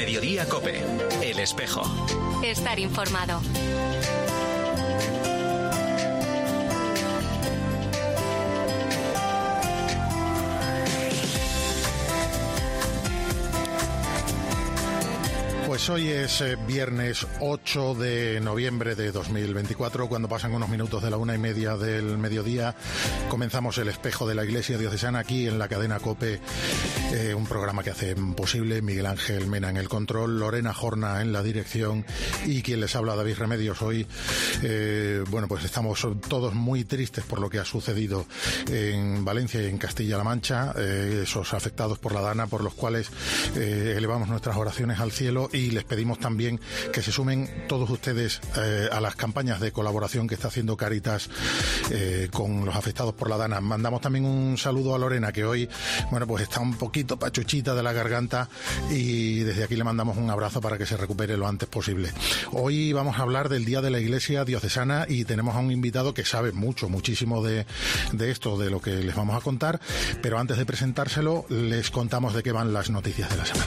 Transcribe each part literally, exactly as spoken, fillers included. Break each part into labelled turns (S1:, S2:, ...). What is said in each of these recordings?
S1: Mediodía COPE. El espejo.
S2: Estar informado.
S3: Pues hoy es eh, viernes ocho de noviembre de dos mil veinticuatro, cuando pasan unos minutos de la una y media del mediodía. Comenzamos el espejo de la Iglesia Diocesana aquí en la cadena COPE, eh, un programa que hace posible Miguel Ángel Mena en el control, Lorena Jorna en la dirección y quien les habla, David Remedios. Hoy, eh, bueno, pues estamos todos muy tristes por lo que ha sucedido en Valencia y en Castilla-La Mancha, eh, esos afectados por la Dana, por los cuales eh, elevamos nuestras oraciones al cielo. Y les pedimos también que se sumen todos ustedes eh, a las campañas de colaboración que está haciendo Cáritas eh, con los afectados por la Dana. Mandamos también un saludo a Lorena, que hoy, bueno, pues está un poquito pachuchita de la garganta, y desde aquí le mandamos un abrazo para que se recupere lo antes posible. Hoy vamos a hablar del Día de la Iglesia Diocesana y tenemos a un invitado que sabe mucho, muchísimo de, de esto, de lo que les vamos a contar, pero antes de presentárselo les contamos de qué van las noticias de la semana.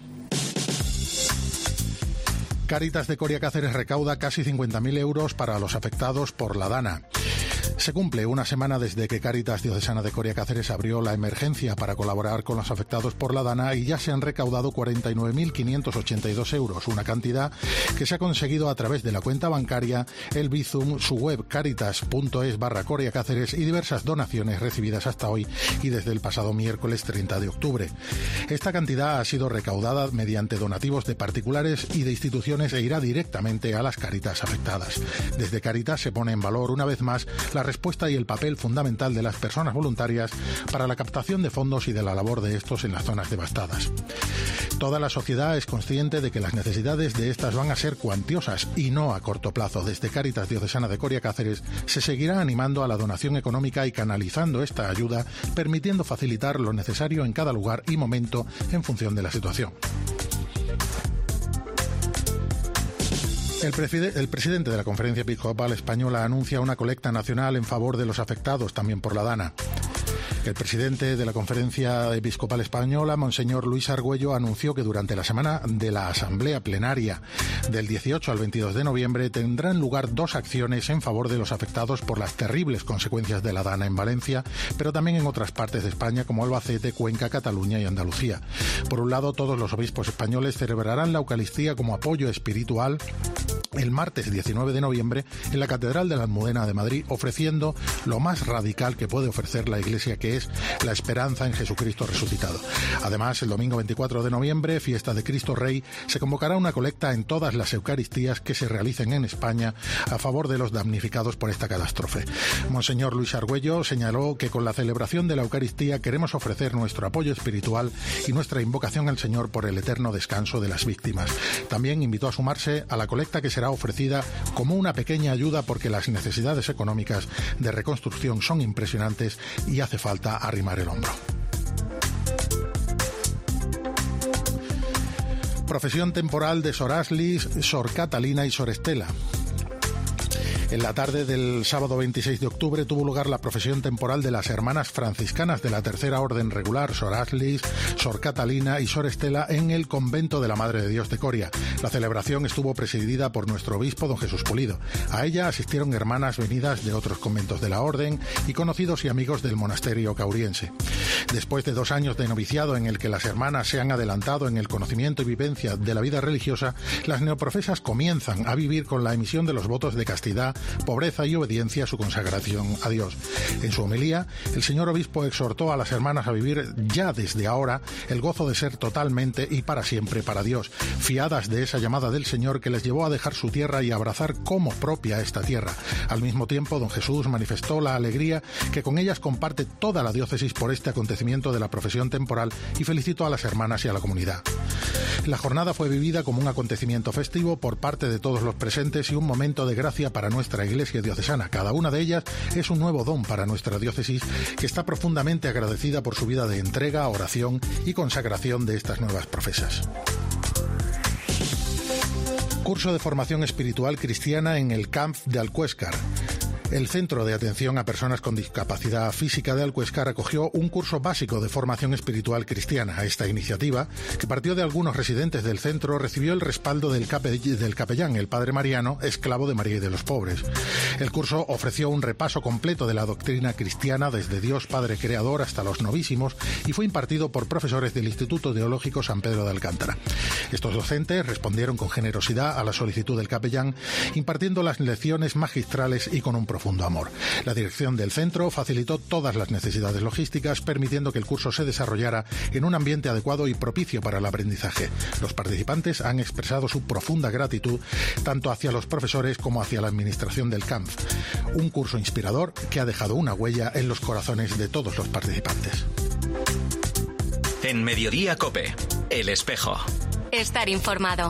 S3: Cáritas de Coria Cáceres recauda casi cincuenta mil euros para los afectados por la Dana. Se cumple una semana desde que Cáritas Diocesana de Coria Cáceres abrió la emergencia para colaborar con los afectados por la Dana y ya se han recaudado cuarenta y nueve mil quinientos ochenta y dos euros, una cantidad que se ha conseguido a través de la cuenta bancaria, el Bizum, su web caritas.es barra Coria Cáceres y diversas donaciones recibidas hasta hoy y desde el pasado miércoles treinta de octubre. Esta cantidad ha sido recaudada mediante donativos de particulares y de instituciones e irá directamente a las Cáritas afectadas. Desde Cáritas se pone en valor una vez más la respuesta y el papel fundamental de las personas voluntarias para la captación de fondos y de la labor de estos en las zonas devastadas. Toda la sociedad es consciente de que las necesidades de estas van a ser cuantiosas y no a corto plazo. Desde Cáritas Diocesana de Coria Cáceres se seguirá animando a la donación económica y canalizando esta ayuda, permitiendo facilitar lo necesario en cada lugar y momento en función de la situación. El, preside- el presidente de la Conferencia Episcopal Española anuncia una colecta nacional en favor de los afectados también por la Dana. El presidente de la Conferencia Episcopal Española, Monseñor Luis Argüello, anunció que durante la semana de la Asamblea Plenaria del dieciocho al veintidós de noviembre tendrán lugar dos acciones en favor de los afectados por las terribles consecuencias de la Dana en Valencia, pero también en otras partes de España como Albacete, Cuenca, Cataluña y Andalucía. Por un lado, todos los obispos españoles celebrarán la Eucaristía como apoyo espiritual el martes diecinueve de noviembre en la Catedral de la Almudena de Madrid, ofreciendo lo más radical que puede ofrecer la Iglesia, que es la esperanza en Jesucristo resucitado. Además, el domingo veinticuatro de noviembre, fiesta de Cristo Rey, se convocará una colecta en todas las Eucaristías que se realicen en España a favor de los damnificados por esta catástrofe. Monseñor Luis Argüello señaló que con la celebración de la Eucaristía queremos ofrecer nuestro apoyo espiritual y nuestra invocación al Señor por el eterno descanso de las víctimas. También invitó a sumarse a la colecta que será ofrecida como una pequeña ayuda porque las necesidades económicas de reconstrucción son impresionantes y hace falta arrimar el hombro. Procesión temporal de Sor Aslis, Sor Catalina y Sor Estela. En la tarde del sábado veintiséis de octubre tuvo lugar la procesión temporal de las hermanas franciscanas de la Tercera Orden Regular, Sor Aslis, Sor Catalina y Sor Estela, en el convento de la Madre de Dios de Coria. La celebración estuvo presidida por nuestro obispo, don Jesús Pulido. A ella asistieron hermanas venidas de otros conventos de la Orden y conocidos y amigos del monasterio cauriense. Después de dos años de noviciado en el que las hermanas se han adelantado en el conocimiento y vivencia de la vida religiosa, las neoprofesas comienzan a vivir con la emisión de los votos de castidad, pobreza y obediencia a su consagración a Dios. En su homilía, el señor obispo exhortó a las hermanas a vivir ya desde ahora el gozo de ser totalmente y para siempre para Dios, fiadas de esa llamada del Señor que les llevó a dejar su tierra y abrazar como propia esta tierra. Al mismo tiempo, don Jesús manifestó la alegría que con ellas comparte toda la diócesis por este acontecimiento de la profesión temporal y felicitó a las hermanas y a la comunidad. La jornada fue vivida como un acontecimiento festivo por parte de todos los presentes y un momento de gracia para nuestra Iglesia Diocesana. Cada una de ellas es un nuevo don para nuestra diócesis, que está profundamente agradecida por su vida de entrega, oración y consagración de estas nuevas profesas. Curso de formación espiritual cristiana en el Camp de Alcuéscar. El Centro de Atención a Personas con Discapacidad Física de Alcuéscar acogió un curso básico de formación espiritual cristiana. Esta iniciativa, que partió de algunos residentes del centro, recibió el respaldo del, cape, del capellán, el padre Mariano, esclavo de María y de los pobres. El curso ofreció un repaso completo de la doctrina cristiana desde Dios Padre Creador hasta los novísimos y fue impartido por profesores del Instituto Teológico San Pedro de Alcántara. Estos docentes respondieron con generosidad a la solicitud del capellán, impartiendo las lecciones magistrales y con un profundo amor. La dirección del centro facilitó todas las necesidades logísticas, permitiendo que el curso se desarrollara en un ambiente adecuado y propicio para el aprendizaje. Los participantes han expresado su profunda gratitud tanto hacia los profesores como hacia la administración del C A M F. Un curso inspirador que ha dejado una huella en los corazones de todos los participantes.
S1: En Mediodía COPE, El Espejo.
S2: Estar informado.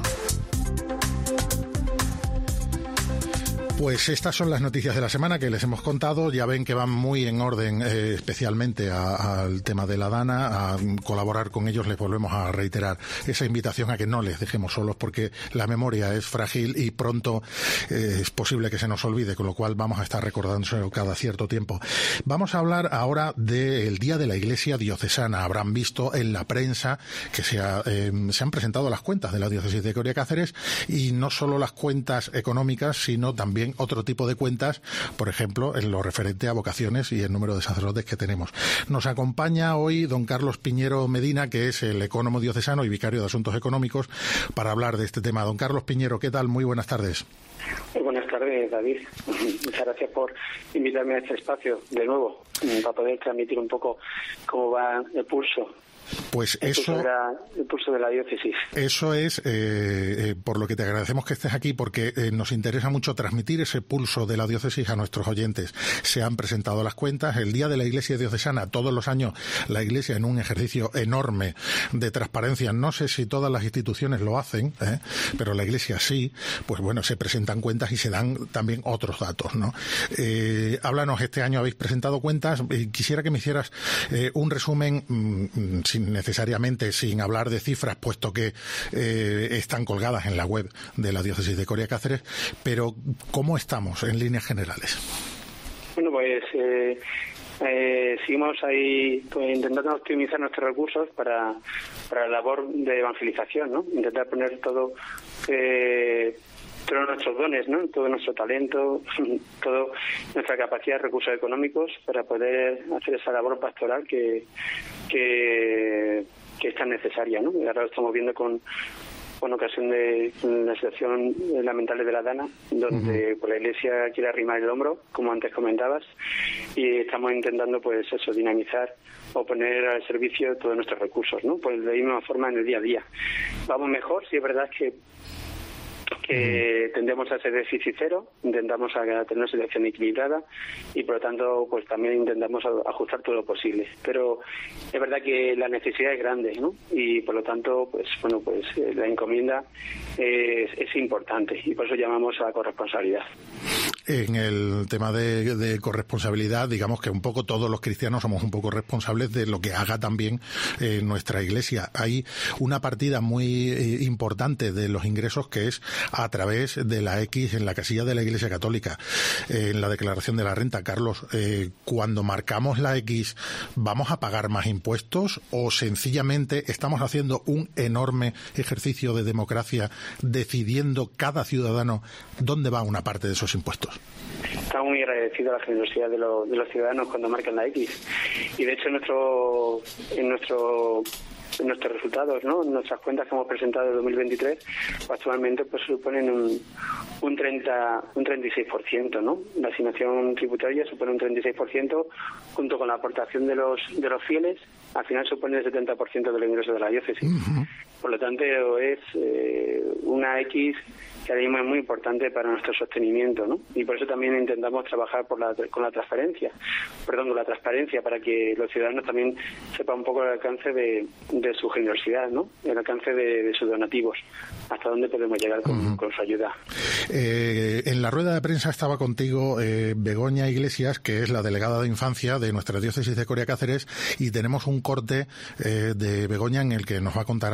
S3: Pues estas son las noticias de la semana que les hemos contado. Ya ven que van muy en orden, eh, especialmente a, al tema de la Dana. A colaborar con ellos les volvemos a reiterar esa invitación a que no les dejemos solos, porque la memoria es frágil y pronto eh, es posible que se nos olvide, con lo cual vamos a estar recordándoselo cada cierto tiempo. Vamos a hablar ahora del Día de la Iglesia Diocesana. Habrán visto en la prensa que se, ha, eh, se han presentado las cuentas de la Diócesis de Coria Cáceres, y no solo las cuentas económicas, sino también otro tipo de cuentas, por ejemplo, en lo referente a vocaciones y el número de sacerdotes que tenemos. Nos acompaña hoy don Carlos Piñero Medina, que es el ecónomo diocesano y vicario de Asuntos Económicos, para hablar de este tema. Don Carlos Piñero, ¿qué tal? Muy buenas tardes.
S4: Muy buenas tardes, David. Muchas gracias por invitarme a este espacio de nuevo, para poder transmitir un poco cómo va el pulso.
S3: Pues
S4: el
S3: eso,
S4: pulso de la, el pulso de la diócesis.
S3: Eso es, eh, eh, por lo que te agradecemos que estés aquí, porque eh, nos interesa mucho transmitir ese pulso de la diócesis a nuestros oyentes. Se han presentado las cuentas. El Día de la Iglesia Diocesana, todos los años, la Iglesia en un ejercicio enorme de transparencia. No sé si todas las instituciones lo hacen, ¿eh? pero la Iglesia sí. Pues bueno, se presentan cuentas y se dan también otros datos, ¿no? Eh, háblanos, este año habéis presentado cuentas. Eh, quisiera que me hicieras eh, un resumen, mmm, sin necesariamente sin hablar de cifras, puesto que eh, están colgadas en la web de la Diócesis de Coria Cáceres, pero ¿cómo estamos en líneas generales?
S4: Bueno, pues eh, eh, seguimos ahí pues, intentando optimizar nuestros recursos para, para la labor de evangelización, ¿no? Intentar poner todo... Eh, todos nuestros dones, ¿no? Todo nuestro talento, toda nuestra capacidad, recursos económicos para poder hacer esa labor pastoral que que, que es tan necesaria, ¿no? Y ahora lo estamos viendo con con ocasión de la situación lamentable de la Dana, donde uh-huh. pues, la Iglesia quiere arrimar el hombro, como antes comentabas, y estamos intentando pues eso, dinamizar o poner al servicio todos nuestros recursos, ¿no? Pues de la misma forma en el día a día. Vamos mejor, sí es verdad que que tendemos a ser déficit cero, intentamos a tener una situación equilibrada y por lo tanto pues también intentamos ajustar todo lo posible, pero es verdad que la necesidad es grande, ¿no? Y por lo tanto pues bueno pues la encomienda es, es importante y por eso llamamos a la corresponsabilidad.
S3: En el tema de, de corresponsabilidad, digamos que un poco todos los cristianos somos un poco responsables de lo que haga también eh, nuestra Iglesia. Hay una partida muy eh, importante de los ingresos que es a través de la X en la casilla de la Iglesia Católica, eh, en la declaración de la renta. Carlos, eh, cuando marcamos la X, ¿vamos a pagar más impuestos o sencillamente estamos haciendo un enorme ejercicio de democracia decidiendo cada ciudadano dónde va una parte de esos impuestos?
S4: Estamos muy agradecidos a la generosidad de, lo, de los ciudadanos cuando marcan la X. Y de hecho en nuestro en nuestro en nuestros resultados, ¿no? En nuestras cuentas que hemos presentado en dos mil veintitrés, actualmente pues suponen un un treinta un treinta y seis por ciento, ¿no? La asignación tributaria supone un treinta y seis por ciento, junto con la aportación de los de los fieles, al final supone el setenta por ciento del ingreso de la diócesis. Uh-huh. Por lo tanto, es eh, una X que ahora mismo es muy importante para nuestro sostenimiento, ¿no? Y por eso también intentamos trabajar por la, con la transparencia, perdón, con la transparencia, para que los ciudadanos también sepan un poco el alcance de, de su generosidad, ¿no? El alcance de, de sus donativos, hasta dónde podemos llegar con, uh-huh. con su ayuda.
S3: Eh, en la rueda de prensa estaba contigo eh, Begoña Iglesias, que es la delegada de infancia de nuestra diócesis de Coria Cáceres, y tenemos un corte eh, de Begoña en el que nos va a contar algo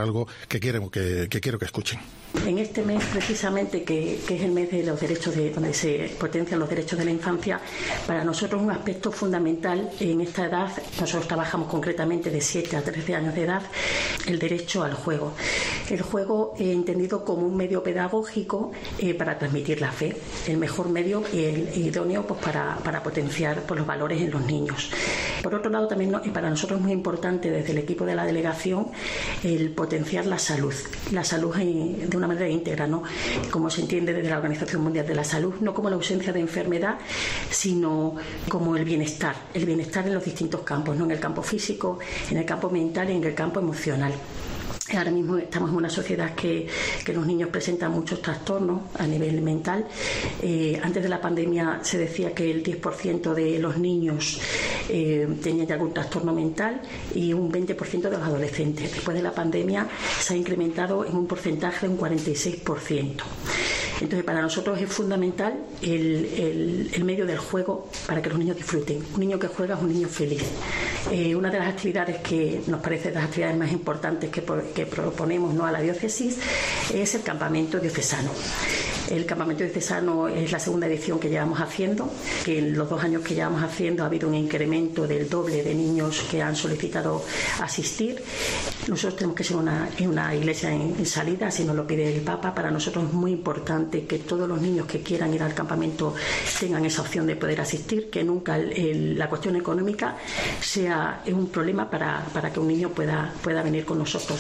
S3: que quiero que, que quiero que escuchen.
S5: En este mes, precisamente, que, que es el mes de los derechos, de donde se potencian los derechos de la infancia, para nosotros un aspecto fundamental en esta edad, nosotros trabajamos concretamente de siete a trece años de edad, el derecho al juego. El juego eh, entendido como un medio pedagógico eh, para transmitir la fe, el mejor medio y el idóneo pues, para, para potenciar pues, los valores en los niños. Por otro lado, también no, para nosotros es muy importante desde el equipo de la delegación el potenciar la salud, la salud eh, de una manera íntegra, ¿no? Como se entiende desde la Organización Mundial de la Salud, no como la ausencia de enfermedad, sino como el bienestar, el bienestar en los distintos campos, ¿no? En el campo físico, en el campo mental y en el campo emocional. Ahora mismo estamos en una sociedad que, que los niños presentan muchos trastornos a nivel mental. Eh, antes de la pandemia se decía que el diez por ciento de los niños eh, tenían ya algún trastorno mental y un veinte por ciento de los adolescentes. Después de la pandemia se ha incrementado en un porcentaje de un cuarenta y seis por ciento. Entonces, para nosotros es fundamental el, el, el medio del juego para que los niños disfruten. Un niño que juega es un niño feliz. Eh, una de las actividades que nos parece de las actividades más importantes que, que proponemos, ¿no?, a la diócesis es el campamento diocesano. El campamento diocesano es la segunda edición que llevamos haciendo, que en los dos años que llevamos haciendo ha habido un incremento del doble de niños que han solicitado asistir. Nosotros tenemos que ser una, una iglesia en, en salida, así nos lo pide el Papa. Para nosotros es muy importante que todos los niños que quieran ir al campamento tengan esa opción de poder asistir, que nunca el, el, la cuestión económica sea un problema para, para que un niño pueda, pueda venir con nosotros.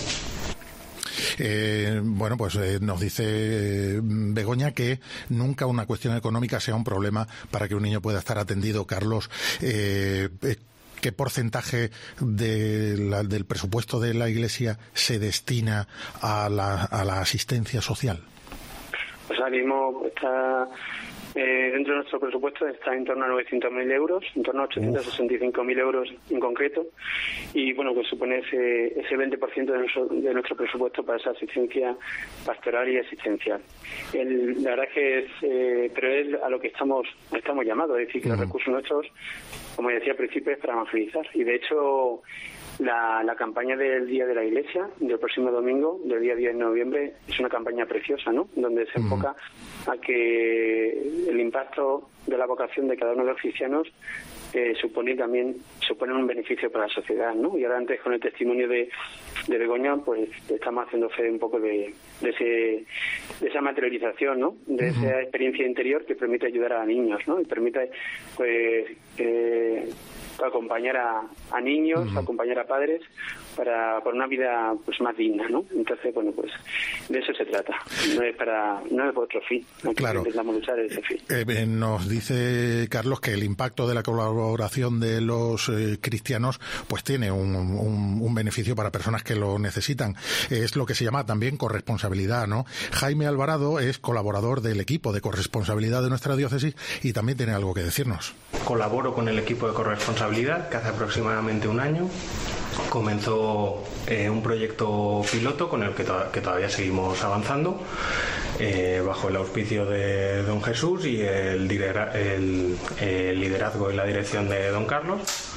S3: Eh, bueno, pues eh, nos dice eh, Begoña que nunca una cuestión económica sea un problema para que un niño pueda estar atendido. Carlos, eh, eh, ¿qué porcentaje de la, del presupuesto de la Iglesia se destina a la, a la asistencia social?
S4: Pues ahora mismo está... Eh, dentro de nuestro presupuesto está en torno a novecientos mil euros, en torno a ochocientos sesenta y cinco mil euros en concreto, y bueno, pues supone ese, ese veinte por ciento de nuestro, de nuestro presupuesto para esa asistencia pastoral y asistencial. El, la verdad es que es, eh, pero es a lo que estamos estamos llamados, es decir, que uh-huh. los recursos nuestros, como decía al principio, es para evangelizar, y de hecho La, la campaña del Día de la Iglesia, del próximo domingo, del día diez de noviembre, es una campaña preciosa, ¿no?, donde se enfoca a que el impacto de la vocación de cada uno de los cristianos eh, supone también supone un beneficio para la sociedad, ¿no? Y ahora antes, con el testimonio de, de Begoña, pues estamos haciendo fe un poco de, de, ese, de esa materialización, ¿no?, de uh-huh. esa experiencia interior que permite ayudar a niños, ¿no?, y permite, pues... Eh, acompañar a, a niños, uh-huh. acompañar a padres para, para una vida pues más digna, ¿no? Entonces, bueno, pues de eso se trata. No es para no es por otro fin.
S3: Claro.
S4: Intentamos luchar ese fin.
S3: Eh, nos dice Carlos que el impacto de la colaboración de los eh, cristianos pues tiene un, un, un beneficio para personas que lo necesitan. Es lo que se llama también corresponsabilidad, ¿no? Jaime Alvarado es colaborador del equipo de corresponsabilidad de nuestra diócesis y también tiene algo que decirnos.
S6: Colaboro con el equipo de corresponsabilidad que hace aproximadamente un año comenzó eh, un proyecto piloto con el que, to- que todavía seguimos avanzando eh, bajo el auspicio de don Jesús y el, lidera- el, el liderazgo y la dirección de don Carlos.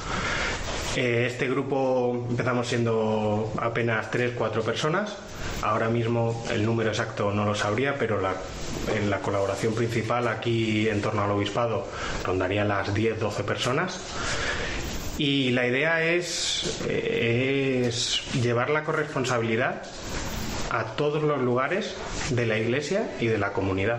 S6: Eh, este grupo empezamos siendo apenas tres, cuatro personas. Ahora mismo el número exacto no lo sabría, pero la, en la colaboración principal aquí en torno al obispado rondaría las diez, doce personas. Y la idea es, es llevar la corresponsabilidad a todos los lugares de la Iglesia y de la comunidad.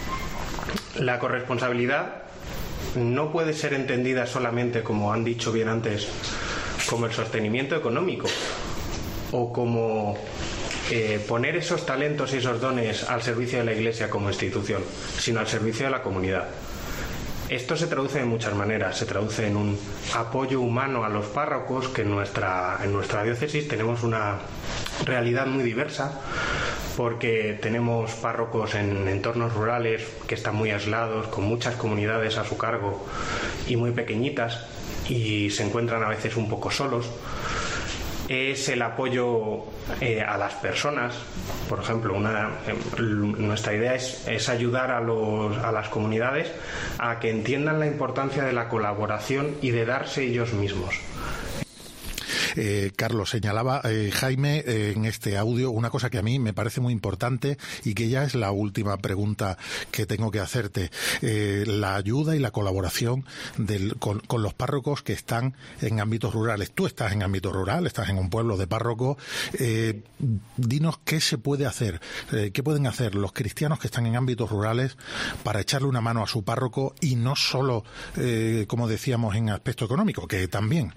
S6: La corresponsabilidad no puede ser entendida solamente, como han dicho bien antes, como el sostenimiento económico o como eh, poner esos talentos y esos dones al servicio de la Iglesia como institución, sino al servicio de la comunidad. Esto se traduce de muchas maneras. Se traduce en un apoyo humano a los párrocos, que en nuestra, en nuestra diócesis tenemos una realidad muy diversa, porque tenemos párrocos en entornos rurales que están muy aislados, con muchas comunidades a su cargo y muy pequeñitas, y se encuentran a veces un poco solos. Es el apoyo eh, a las personas. Por ejemplo, una, eh, nuestra idea es, es ayudar a, los, a las comunidades a que entiendan la importancia de la colaboración y de darse ellos mismos.
S3: Eh, Carlos, señalaba eh, Jaime eh, en este audio una cosa que a mí me parece muy importante y que ya es la última pregunta que tengo que hacerte. Eh, la ayuda y la colaboración del, con, con los párrocos que están en ámbitos rurales. Tú estás en ámbito rural, estás en un pueblo de párroco. Eh, dinos qué se puede hacer, eh, qué pueden hacer los cristianos que están en ámbitos rurales para echarle una mano a su párroco y no solo, eh, como decíamos, en aspecto económico, que también.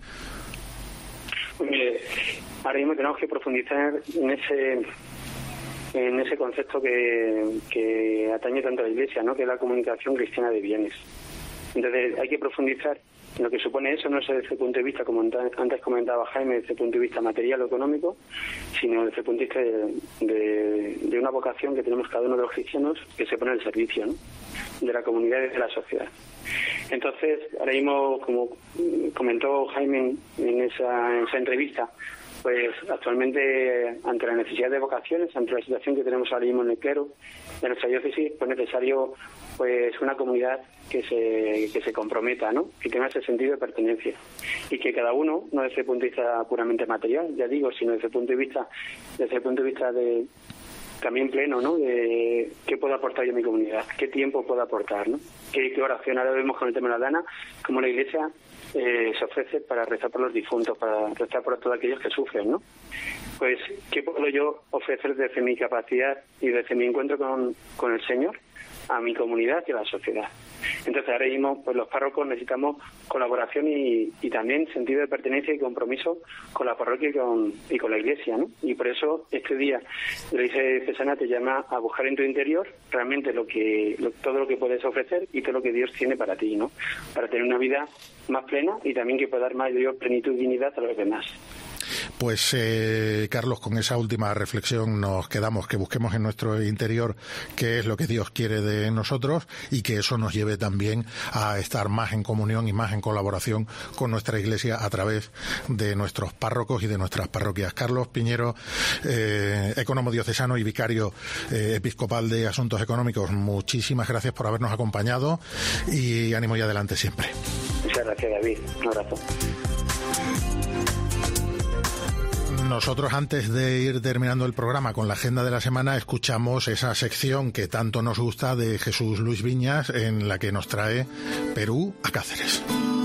S4: Mire, ahora mismo tenemos que profundizar en ese en ese concepto que, que atañe tanto a la Iglesia, ¿no?, que es la comunicación cristiana de bienes. Entonces hay que profundizar en lo que supone eso, no es desde el punto de vista, como antes comentaba Jaime, desde el punto de vista material o económico, sino desde el punto de vista de, de, de una vocación que tenemos cada uno de los cristianos que se pone al servicio, ¿no?, de la comunidad y de la sociedad. Entonces, ahora mismo, como comentó Jaime en esa, en esa entrevista, pues actualmente, ante la necesidad de vocaciones, ante la situación que tenemos ahora mismo en el clero de nuestra diócesis, pues es necesario pues una comunidad que se que se comprometa, ¿no?, que tenga ese sentido de pertenencia y que cada uno, no desde el punto de vista puramente material, ya digo, sino desde el punto de vista desde el punto de vista de también pleno, ¿no?, de qué puedo aportar yo a mi comunidad, qué tiempo puedo aportar, ¿no?, qué, qué oración. Ahora vemos con el tema de la dana, como la Iglesia eh, se ofrece para rezar por los difuntos, para rezar por todos aquellos que sufren, ¿no? Pues, ¿qué puedo yo ofrecer desde mi capacidad y desde mi encuentro con, con el Señor a mi comunidad y a la sociedad? Entonces, ahora mismo, pues los párrocos necesitamos colaboración y, y también sentido de pertenencia y compromiso con la parroquia y con, y con la Iglesia, ¿no? Y por eso este día la Iglesia Cesana te llama a buscar en tu interior realmente lo que lo, todo lo que puedes ofrecer y todo lo que Dios tiene para ti, ¿no?, para tener una vida más plena y también que pueda dar mayor plenitud y dignidad a los demás.
S3: Pues, eh, Carlos, con esa última reflexión nos quedamos, que busquemos en nuestro interior qué es lo que Dios quiere de nosotros y que eso nos lleve también a estar más en comunión y más en colaboración con nuestra Iglesia a través de nuestros párrocos y de nuestras parroquias. Carlos Piñero, eh, ecónomo diocesano y vicario eh, episcopal de Asuntos Económicos, muchísimas gracias por habernos acompañado y ánimo y adelante siempre.
S4: Muchas gracias, David. Un abrazo.
S3: Nosotros, antes de ir terminando el programa con la agenda de la semana, escuchamos esa sección que tanto nos gusta de Jesús Luis Viñas, en la que nos trae Perú a Cáceres.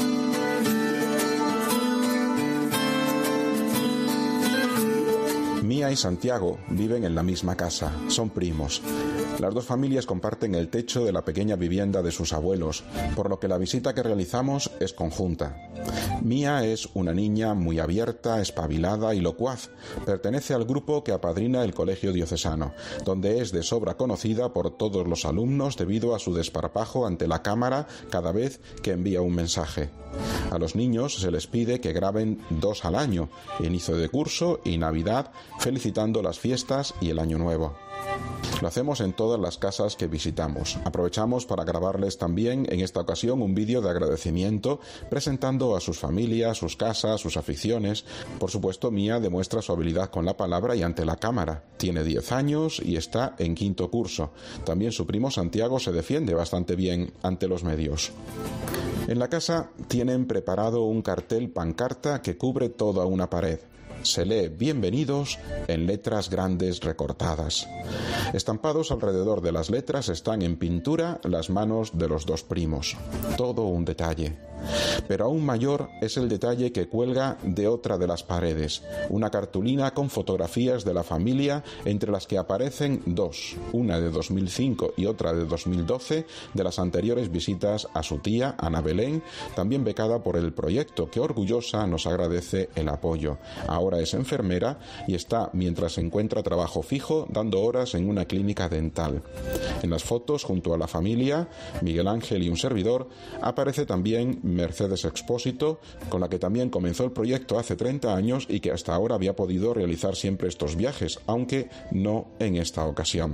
S7: Mía y Santiago viven en la misma casa, son primos. Las dos familias comparten el techo de la pequeña vivienda de sus abuelos, por lo que la visita que realizamos es conjunta. Mía es una niña muy abierta, espabilada y locuaz. Pertenece al grupo que apadrina el Colegio Diocesano, donde es de sobra conocida por todos los alumnos debido a su desparpajo ante la cámara cada vez que envía un mensaje. A los niños se les pide que graben dos al año, inicio de curso y Navidad, felicitando las fiestas y el Año Nuevo. Lo hacemos en todas las casas que visitamos. Aprovechamos para grabarles también en esta ocasión un vídeo de agradecimiento presentando a sus familias, sus casas, sus aficiones. Por supuesto, Mía demuestra su habilidad con la palabra y ante la cámara. Tiene diez años y está en quinto curso. También su primo Santiago se defiende bastante bien ante los medios. En la casa tienen preparado un cartel pancarta que cubre toda una pared. Se lee "Bienvenidos" en letras grandes recortadas. Estampados alrededor de las letras están en pintura las manos de los dos primos. Todo un detalle. Pero aún mayor es el detalle que cuelga de otra de las paredes, una cartulina con fotografías de la familia entre las que aparecen dos, una de dos mil cinco y otra de dos mil doce, de las anteriores visitas a su tía Ana Belén, también becada por el proyecto, que orgullosa nos agradece el apoyo. Ahora es enfermera y está, mientras encuentra trabajo fijo, dando horas en una clínica dental. En las fotos, junto a la familia, Miguel Ángel y un servidor, aparece también Mercedes Expósito, con la que también comenzó el proyecto hace treinta años y que hasta ahora había podido realizar siempre estos viajes, aunque no en esta ocasión.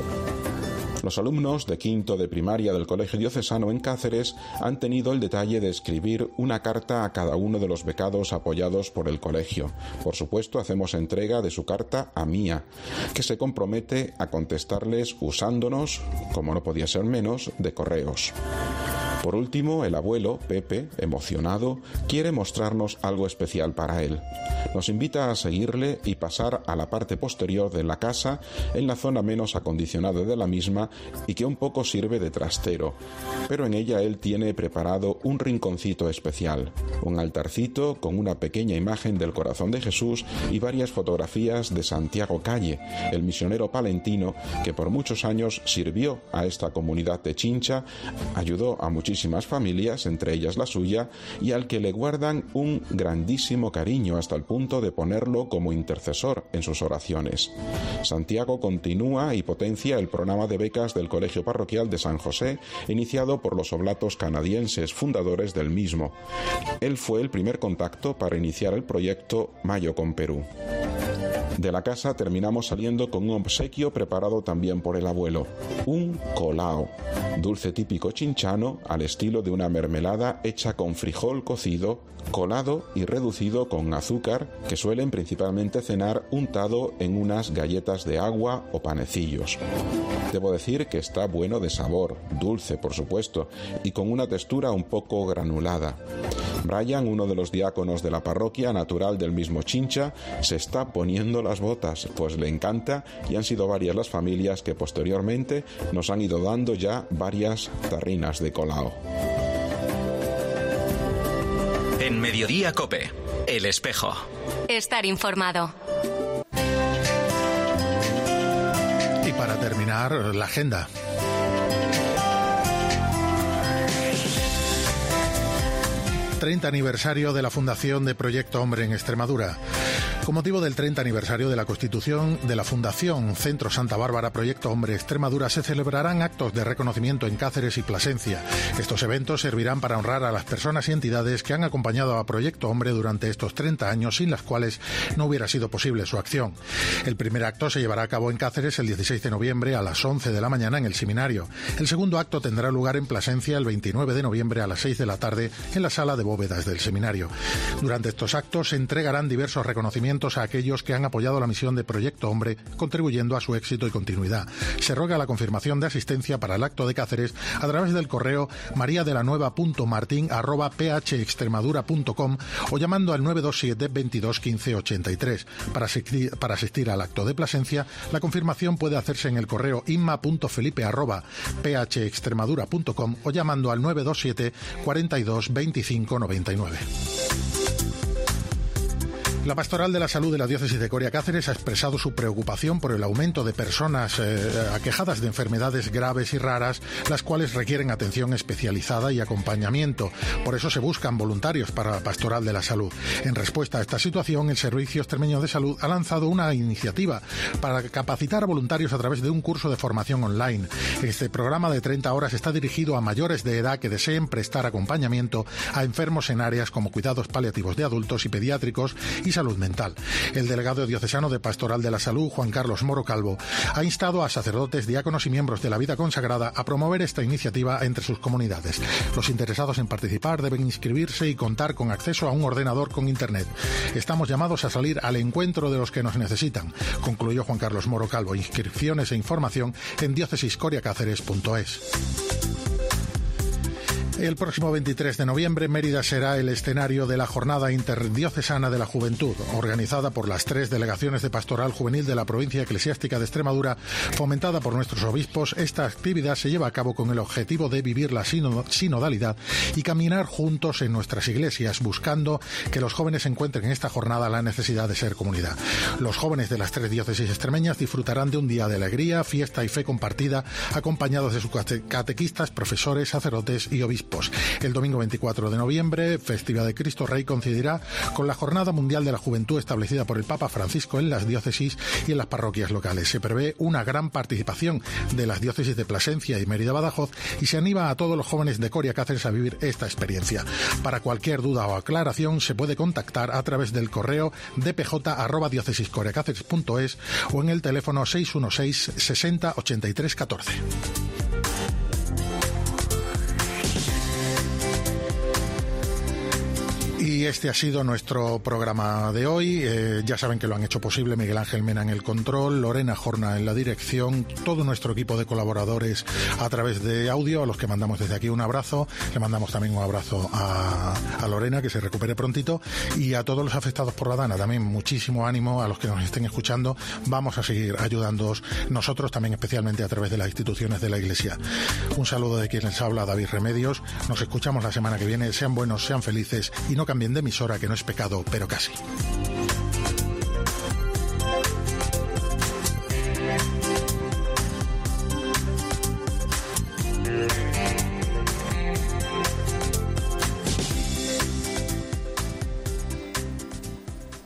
S7: Los alumnos de quinto de primaria del Colegio Diocesano en Cáceres han tenido el detalle de escribir una carta a cada uno de los becados apoyados por el colegio. Por supuesto, hacemos entrega de su carta a Mía, que se compromete a contestarles usándonos, como no podía ser menos, de correos. Por último, el abuelo, Pepe, emocionado, quiere mostrarnos algo especial para él. Nos invita a seguirle y pasar a la parte posterior de la casa, en la zona menos acondicionada de la misma y que un poco sirve de trastero, pero en ella él tiene preparado un rinconcito especial, un altarcito con una pequeña imagen del corazón de Jesús y varias fotografías de Santiago Calle, el misionero palentino que por muchos años sirvió a esta comunidad de Chincha, ayudó a muchísimas familias, entre ellas la suya, y al que le guardan un grandísimo cariño hasta el punto de ponerlo como intercesor en sus oraciones. Santiago continúa y potencia el programa de becas del Colegio Parroquial de San José, iniciado por los oblatos canadienses, fundadores del mismo. Él fue el primer contacto para iniciar el proyecto Mayo con Perú. De la casa terminamos saliendo con un obsequio preparado también por el abuelo, un colao, dulce típico chinchano al estilo de una mermelada hecha con frijol cocido, colado y reducido con azúcar, que suelen principalmente cenar untado en unas galletas de agua o panecillos. Debo decir que está bueno de sabor, dulce por supuesto, y con una textura un poco granulada. Brian, uno de los diáconos de la parroquia, natural del mismo Chincha, se está poniendo las botas, pues le encanta, y han sido varias las familias que posteriormente nos han ido dando ya varias tarrinas de colao.
S1: En Mediodía COPE, El Espejo.
S2: Estar informado.
S3: Y para terminar, la agenda. treinta aniversario de la fundación de Proyecto Hombre en Extremadura. Con motivo del treinta aniversario de la constitución de la Fundación Centro Santa Bárbara Proyecto Hombre Extremadura, se celebrarán actos de reconocimiento en Cáceres y Plasencia. Estos eventos servirán para honrar a las personas y entidades que han acompañado a Proyecto Hombre durante estos treinta años, sin las cuales no hubiera sido posible su acción. El primer acto se llevará a cabo en Cáceres el dieciséis de noviembre a las once de la mañana en el seminario. El segundo acto tendrá lugar en Plasencia el veintinueve de noviembre a las seis de la tarde en la sala de bóvedas del seminario. Durante estos actos se entregarán diversos reconocimientos a aquellos que han apoyado la misión de Proyecto Hombre, contribuyendo a su éxito y continuidad. Se ruega la confirmación de asistencia para el acto de Cáceres a través del correo mariadelanueva.martin arroba phextremadura.com o llamando al nueve dos siete veintidós quince ochenta y tres. Para asistir, para asistir al acto de Plasencia, la confirmación puede hacerse en el correo inma.felipe arroba phextremadura.com o llamando al nueve dos siete cuarenta y dos veinticinco noventa y nueve. La Pastoral de la Salud de la Diócesis de Coria Cáceres ha expresado su preocupación por el aumento de personas eh, aquejadas de enfermedades graves y raras, las cuales requieren atención especializada y acompañamiento. Por eso se buscan voluntarios para la Pastoral de la Salud. En respuesta a esta situación, el Servicio Extremeño de Salud ha lanzado una iniciativa para capacitar a voluntarios a través de un curso de formación online. Este programa de treinta horas está dirigido a mayores de edad que deseen prestar acompañamiento a enfermos en áreas como cuidados paliativos de adultos y pediátricos y salud mental. El delegado diocesano de Pastoral de la Salud, Juan Carlos Moro Calvo, ha instado a sacerdotes, diáconos y miembros de la vida consagrada a promover esta iniciativa entre sus comunidades. Los interesados en participar deben inscribirse y contar con acceso a un ordenador con Internet. Estamos llamados a salir al encuentro de los que nos necesitan, concluyó Juan Carlos Moro Calvo. Inscripciones e información en diócesis coria cáceres punto es. El próximo veintitrés de noviembre, Mérida será el escenario de la Jornada Interdiocesana de la Juventud, organizada por las tres delegaciones de Pastoral Juvenil de la Provincia Eclesiástica de Extremadura, fomentada por nuestros obispos. Esta actividad se lleva a cabo con el objetivo de vivir la sinodalidad y caminar juntos en nuestras iglesias, buscando que los jóvenes encuentren en esta jornada la necesidad de ser comunidad. Los jóvenes de las tres diócesis extremeñas disfrutarán de un día de alegría, fiesta y fe compartida, acompañados de sus catequistas, profesores, sacerdotes y obispos. El domingo veinticuatro de noviembre, Festividad de Cristo Rey coincidirá con la Jornada Mundial de la Juventud establecida por el Papa Francisco en las diócesis y en las parroquias locales. Se prevé una gran participación de las diócesis de Plasencia y Mérida Badajoz y se anima a todos los jóvenes de Coria Cáceres a vivir esta experiencia. Para cualquier duda o aclaración se puede contactar a través del correo d p j arroba diócesis coria cáceres punto es o en el teléfono seis uno seis sesenta ochenta y tres catorce. Y este ha sido nuestro programa de hoy. Eh, ya saben que lo han hecho posible Miguel Ángel Mena en el control, Lorena Jorna en la dirección, todo nuestro equipo de colaboradores a través de audio, a los que mandamos desde aquí un abrazo. Le mandamos también un abrazo a, a Lorena, que se recupere prontito, y a todos los afectados por la Dana también muchísimo ánimo, a los que nos estén escuchando. Vamos a seguir ayudándoos nosotros también, especialmente a través de las instituciones de la Iglesia. Un saludo de quien les habla, David Remedios. Nos escuchamos la semana que viene. Sean buenos, sean felices y no cambien de emisora, que no es pecado, pero casi.